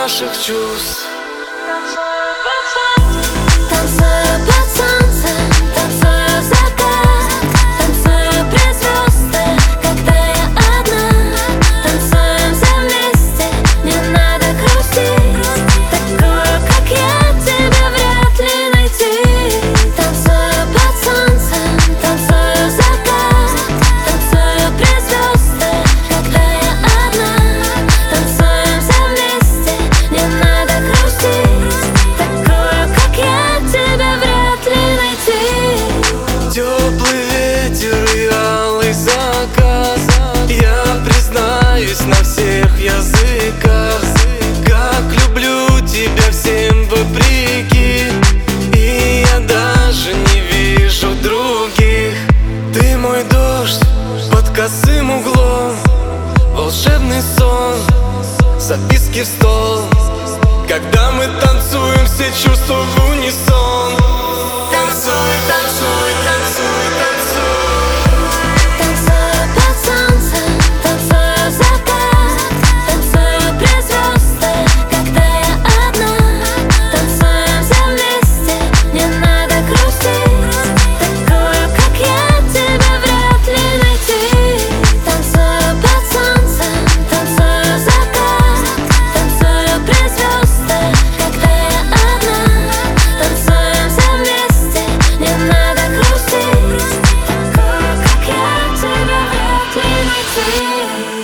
наших чувств. Танцую под солнцем, танцую закат, танцую при звездах, когда я одна. Танцуем все вместе, не надо грустить. Такую, как я, тебя вряд ли найти. Танцую под солнцем, танцую закат, танцую при звездах, когда я одна. Танцуем все вместе, не надо грустить. Такую, как я, тебя вряд ли найти. Теплый ветер и алый закат, я признаюсь на всех языках, как люблю тебя всем вопреки. И я даже не вижу других. Ты мой дождь под косым углом, волшебный сон, записки в стол. Когда мы танцуем, все чувства в унисон. Танцуй, танцуй, танцуй, танцуй. Танцую под солнцем, танцую закат, танцую при звездах, когда я одна. Танцуем все вместе, не надо грустить. Такую, как я, тебя вряд ли найти. Танцую под солнцем, танцую закат, танцую при звездах, когда я одна. Танцуем все вместе, не надо грустить. Такую, как я, тебя вряд ли найти.